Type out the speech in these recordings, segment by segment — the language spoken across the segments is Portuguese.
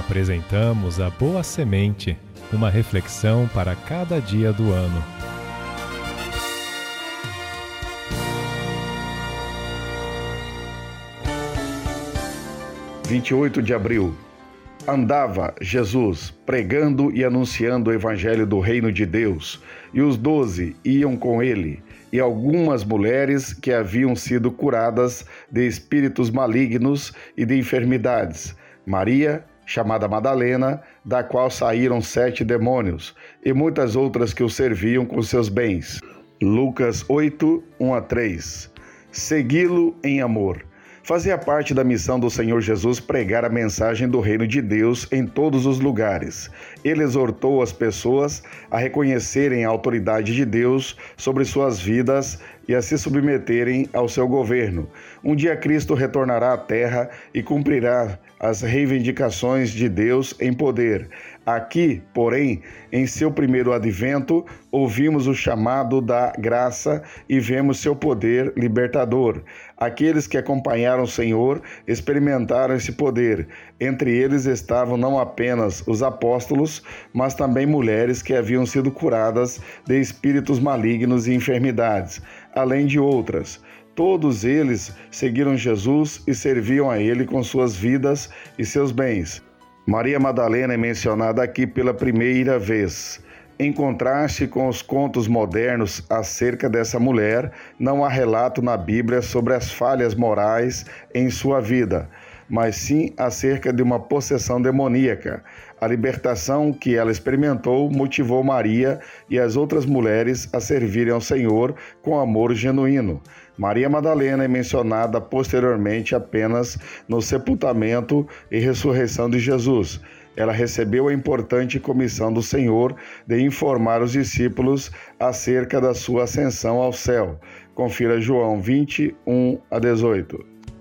Apresentamos a Boa Semente, uma reflexão para cada dia do ano. Dia 28 de abril. Andava Jesus pregando e anunciando o evangelho do reino de Deus, e os 12 iam com ele, e algumas mulheres que haviam sido curadas de espíritos malignos e de enfermidades. Maria, chamada Madalena, da qual saíram 7 demônios, e muitas outras que o serviam com seus bens. Lucas 8, 1-3. Segui-lo em amor. Fazia parte da missão do Senhor Jesus pregar a mensagem do reino de Deus em todos os lugares. Ele exortou as pessoas a reconhecerem a autoridade de Deus sobre suas vidas e a se submeterem ao seu governo. Um dia Cristo retornará à terra e cumprirá as reivindicações de Deus em poder. Aqui, porém, em seu primeiro advento, ouvimos o chamado da graça e vemos seu poder libertador. Aqueles que acompanharam o Senhor experimentaram esse poder. Entre eles estavam não apenas os apóstolos, mas também mulheres que haviam sido curadas de espíritos malignos e enfermidades, além de outras. Todos eles seguiram Jesus e serviam a Ele com suas vidas e seus bens. Maria Madalena é mencionada aqui pela primeira vez. Em contraste com os contos modernos acerca dessa mulher, não há relato na Bíblia sobre as falhas morais em sua vida, mas sim acerca de uma possessão demoníaca. A libertação que ela experimentou motivou Maria e as outras mulheres a servirem ao Senhor com amor genuíno. Maria Madalena é mencionada posteriormente apenas no sepultamento e ressurreição de Jesus. Ela recebeu a importante comissão do Senhor de informar os discípulos acerca da sua ascensão ao céu. Confira João 20, 1-18.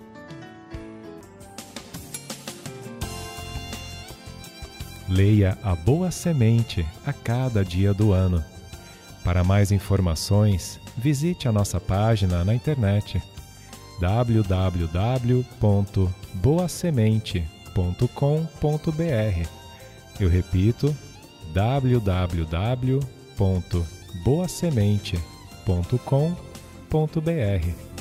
Leia a Boa Semente a cada dia do ano. Para mais informações, visite a nossa página na internet www.boasemente.com.br. Eu repito, www.boasemente.com.br.